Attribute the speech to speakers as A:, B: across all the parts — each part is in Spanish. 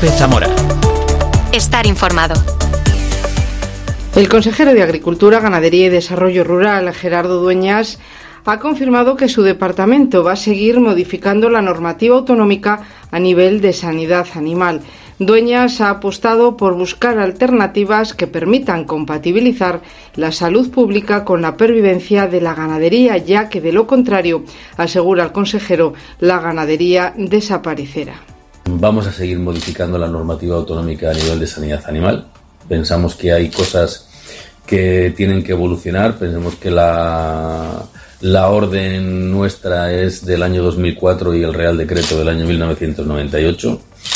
A: COPE Zamora.
B: Estar informado.
C: El consejero de Agricultura, Ganadería y Desarrollo Rural, Gerardo Dueñas, ha confirmado que su departamento va a seguir modificando la normativa autonómica a nivel de sanidad animal. Dueñas ha apostado por buscar alternativas que permitan compatibilizar la salud pública con la pervivencia de la ganadería, ya que de lo contrario, asegura el consejero, la ganadería desaparecerá.
D: Vamos a seguir modificando la normativa autonómica a nivel de sanidad animal. Pensamos que hay cosas que tienen que evolucionar. Pensamos que la orden nuestra es del año 2004 y el Real Decreto del año 1998.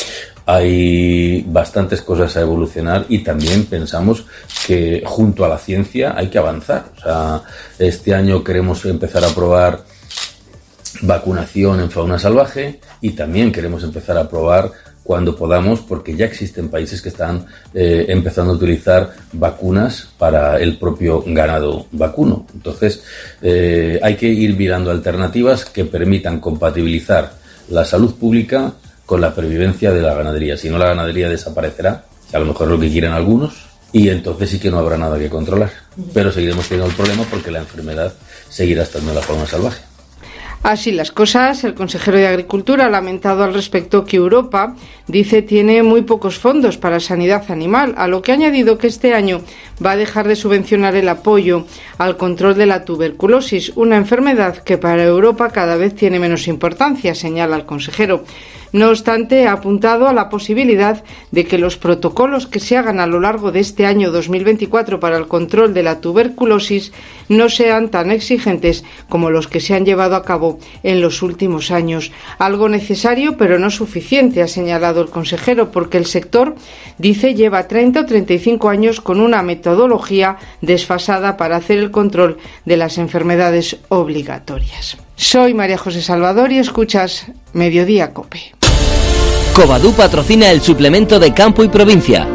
D: Hay bastantes cosas a evolucionar y también pensamos que junto a la ciencia hay que avanzar. O sea, este año queremos empezar a probar vacunación en fauna salvaje y también queremos empezar a probar cuando podamos, porque ya existen países que están empezando a utilizar vacunas para el propio ganado vacuno. Entonces, hay que ir mirando alternativas que permitan compatibilizar la salud pública con la pervivencia de la ganadería. Si no, la ganadería desaparecerá, que a lo mejor es lo que quieren algunos, y entonces sí que no habrá nada que controlar. Pero seguiremos teniendo el problema porque la enfermedad seguirá estando en la fauna salvaje.
C: Así las cosas, el consejero de Agricultura ha lamentado al respecto que Europa, dice, tiene muy pocos fondos para sanidad animal, a lo que ha añadido que este año va a dejar de subvencionar el apoyo al control de la tuberculosis, una enfermedad que para Europa cada vez tiene menos importancia, señala el consejero. No obstante, ha apuntado a la posibilidad de que los protocolos que se hagan a lo largo de este año 2024 para el control de la tuberculosis no sean tan exigentes como los que se han llevado a cabo en los últimos años. Algo necesario, pero no suficiente, ha señalado el consejero, porque el sector, dice, lleva 30 o 35 años con una metodología desfasada para hacer el control de las enfermedades obligatorias. Soy María José Salvador y escuchas Mediodía COPE.
A: Covadú patrocina el suplemento de Campo y Provincia.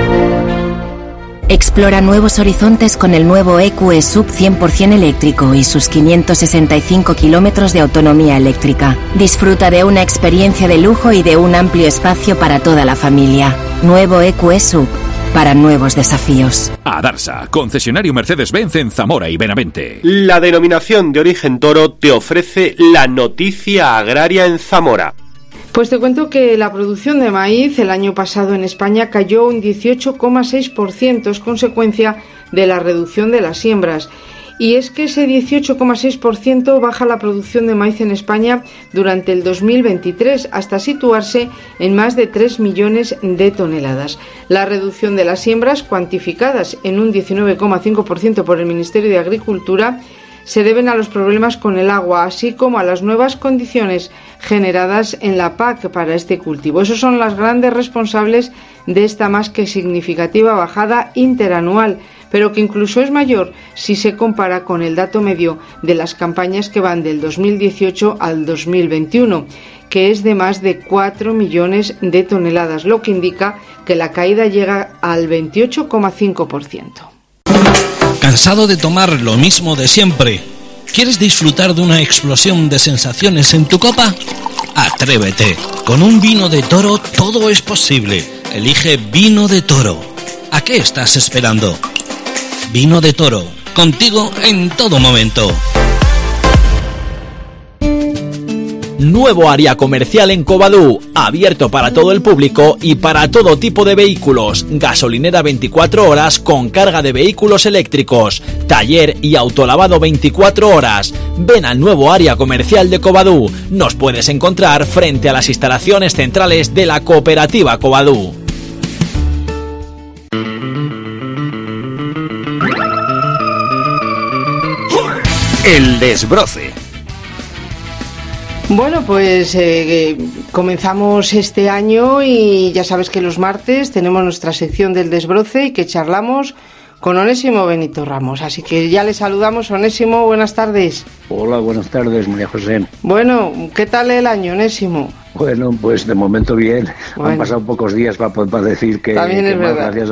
B: Explora nuevos horizontes con el nuevo EQE Sub 100% eléctrico y sus 565 kilómetros de autonomía eléctrica. Disfruta de una experiencia de lujo y de un amplio espacio para toda la familia. Nuevo EQE Sub, para nuevos desafíos.
E: Adarsa, concesionario Mercedes-Benz en Zamora y Benavente.
F: La denominación de origen toro te ofrece la noticia agraria en Zamora.
C: Pues te cuento que la producción de maíz el año pasado en España cayó un 18,6%, es consecuencia de la reducción de las siembras. Y es que ese 18,6% baja la producción de maíz en España durante el 2023 hasta situarse en más de 3 millones de toneladas. La reducción de las siembras, cuantificadas en un 19,5% por el Ministerio de Agricultura, se deben a los problemas con el agua, así como a las nuevas condiciones generadas en la PAC para este cultivo. Esos son las grandes responsables de esta más que significativa bajada interanual, pero que incluso es mayor si se compara con el dato medio de las campañas que van del 2018 al 2021, que es de más de 4 millones de toneladas, lo que indica que la caída llega al 28,5%.
G: ¿Cansado de tomar lo mismo de siempre? ¿Quieres disfrutar de una explosión de sensaciones en tu copa? Atrévete. Con un vino de toro todo es posible. Elige Vino de Toro. ¿A qué estás esperando? Vino de Toro, contigo en todo momento.
A: Nuevo área comercial en Covadú, abierto para todo el público y para todo tipo de vehículos. Gasolinera 24 horas con carga de vehículos eléctricos. Taller y autolavado 24 horas. Ven al nuevo área comercial de Covadú. Nos puedes encontrar frente a las instalaciones centrales de la cooperativa Covadú.
E: El desbroce.
C: Bueno, pues comenzamos este año y ya sabes que los martes tenemos nuestra sección del desbroce y que charlamos con Onésimo Benito Ramos. Así que ya le saludamos. Onésimo, buenas tardes.
H: Hola, buenas tardes, María José.
C: Bueno, ¿qué tal el año, Onésimo?
H: Bueno, pues de momento bien. Bueno. Han pasado pocos días para decir que, gracias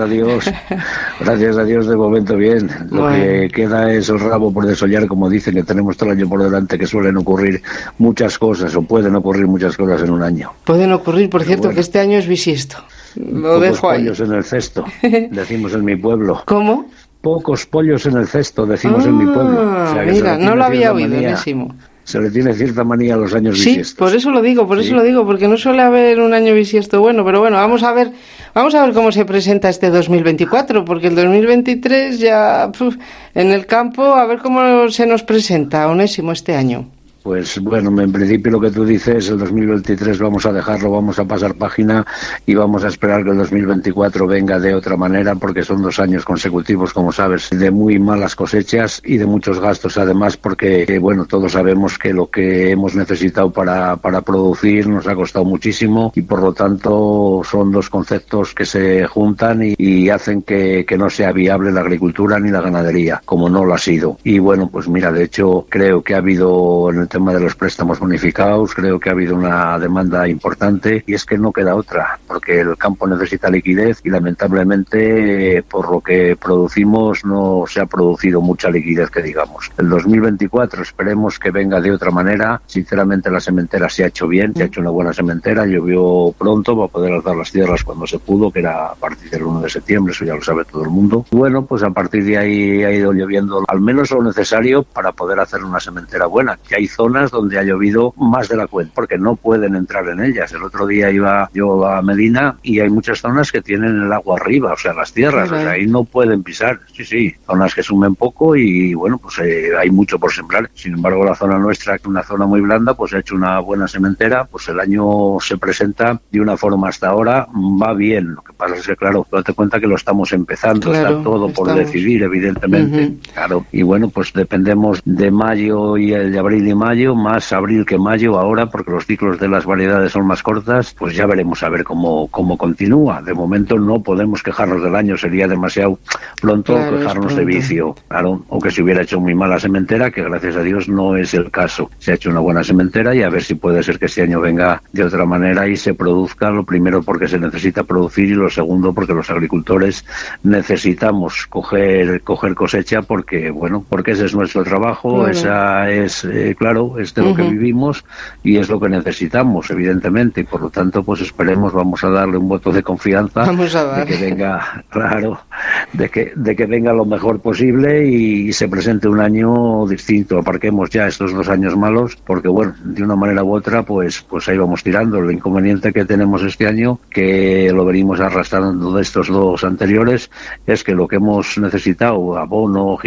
H: a Dios de momento bien. Lo que queda es el rabo por desollar, como dicen, que tenemos todo el año por delante, que suelen ocurrir muchas cosas, o pueden ocurrir muchas cosas en un año.
C: Pueden ocurrir, por cierto, que este año es bisiesto. Lo dejo ahí.
H: Pollos en el cesto, decimos en mi pueblo.
C: ¿Cómo?
H: Pocos pollos en el cesto, decimos en mi pueblo.
C: O sea, mira, no lo había oído, Onésimo.
H: Se le tiene cierta manía a los años bisiestos.
C: Sí, por eso lo digo, porque no suele haber un año bisiesto bueno, pero bueno, vamos a ver cómo se presenta este 2024, porque el 2023 ya en el campo, a ver cómo se nos presenta, Onésimo, este año.
H: Pues bueno, en principio lo que tú dices, el 2023 vamos a dejarlo, vamos a pasar página y vamos a esperar que el 2024 venga de otra manera, porque son 2 años consecutivos, como sabes, de muy malas cosechas y de muchos gastos además, porque bueno, todos sabemos que lo que hemos necesitado para producir nos ha costado muchísimo y por lo tanto son 2 conceptos que se juntan y hacen que no sea viable la agricultura ni la ganadería, como no lo ha sido. Y bueno, pues mira, de hecho creo que ha habido en el tema de los préstamos bonificados, creo que ha habido una demanda importante y es que no queda otra, porque el campo necesita liquidez y lamentablemente por lo que producimos no se ha producido mucha liquidez, que digamos. El 2024 esperemos que venga de otra manera. Sinceramente la sementera se ha hecho bien, se ha hecho una buena sementera, llovió pronto para poder alzar las tierras cuando se pudo, que era a partir del 1 de septiembre, eso ya lo sabe todo el mundo. Bueno, pues a partir de ahí ha ido lloviendo al menos lo necesario para poder hacer una sementera buena, que hay zonas donde ha llovido más de la cuenta, porque no pueden entrar en ellas. El otro día iba yo a Medina y hay muchas zonas que tienen el agua arriba, o sea, las tierras, o sea, ahí no pueden pisar. Sí, zonas que sumen poco y bueno, pues hay mucho por sembrar. Sin embargo, la zona nuestra, que es una zona muy blanda, pues ha hecho una buena sementera, pues el año se presenta de una forma hasta ahora, va bien. Lo que pasa es que, claro, date cuenta que lo estamos empezando, está todo por decidir, evidentemente. Claro, y bueno, pues dependemos de mayo y de abril y mayo, más abril que mayo ahora, porque los ciclos de las variedades son más cortas, pues ya veremos a ver cómo continúa. De momento no podemos quejarnos del año, sería demasiado pronto quejarnos de vicio, claro, o que se hubiera hecho muy mala sementera, que gracias a Dios no es el caso. Se ha hecho una buena sementera y a ver si puede ser que este año venga de otra manera y se produzca, lo primero porque se necesita producir y lo segundo porque los agricultores necesitamos coger cosecha porque ese es nuestro trabajo, esa es, claro, es de lo que vivimos y es lo que necesitamos, evidentemente, y por lo tanto, pues esperemos, vamos a darle un voto de confianza de que venga, claro, de que venga lo mejor posible y se presente un año distinto. Aparquemos ya estos 2 años malos, porque bueno, de una manera u otra, pues ahí vamos tirando. Lo inconveniente que tenemos este año, que lo venimos arrastrando de estos 2 anteriores, es que lo que hemos necesitado, abono,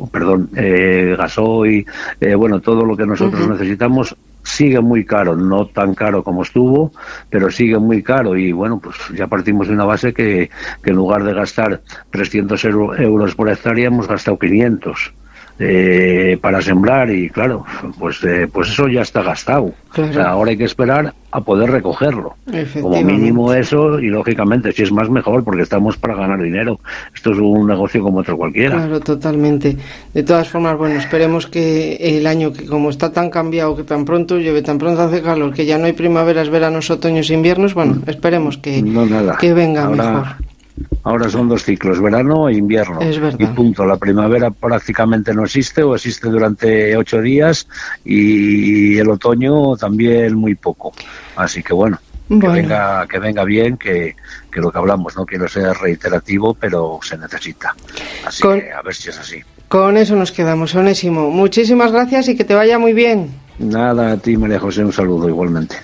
H: gasoil, bueno, todo lo que nosotros necesitamos sigue muy caro, no tan caro como estuvo, pero sigue muy caro y bueno, pues ya partimos de una base que en lugar de gastar 300 euros por hectárea hemos gastado 500 para sembrar y claro, pues eso ya está gastado. Claro. O sea, ahora hay que esperar a poder recogerlo. Como mínimo eso, y lógicamente si es más mejor, porque estamos para ganar dinero. Esto es un negocio como otro cualquiera.
C: Claro, totalmente. De todas formas, bueno, esperemos que el año, que como está tan cambiado, que tan pronto llueve, tan pronto hace calor, que ya no hay primaveras, veranos, otoños, inviernos, bueno, esperemos que venga mejor.
H: Ahora son 2 ciclos, verano e invierno.
C: Es verdad.
H: Y punto. La primavera prácticamente no existe o existe durante 8 días y el otoño también muy poco. Así que bueno. Que venga bien, que lo que hablamos, no quiero ser reiterativo, pero se necesita. Así que a ver si es así.
C: Con eso nos quedamos, Onésimo. Muchísimas gracias y que te vaya muy bien.
H: Nada, a ti, María José, un saludo igualmente.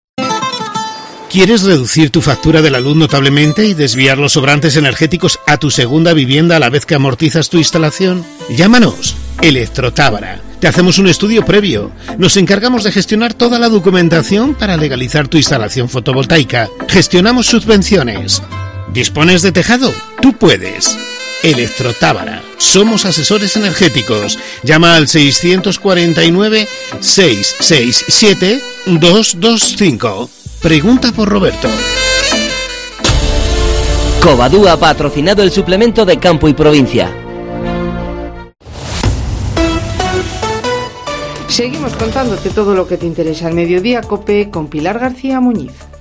I: ¿Quieres reducir tu factura de la luz notablemente y desviar los sobrantes energéticos a tu segunda vivienda a la vez que amortizas tu instalación? Llámanos, Electrotábara. Te hacemos un estudio previo. Nos encargamos de gestionar toda la documentación para legalizar tu instalación fotovoltaica. Gestionamos subvenciones. ¿Dispones de tejado? Tú puedes. Electrotábara. Somos asesores energéticos. Llama al 649 667 225. Pregunta por Roberto.
J: Covadú ha patrocinado el suplemento de Campo y Provincia.
C: Seguimos contándote todo lo que te interesa al Mediodía COPE con Pilar García Muñiz.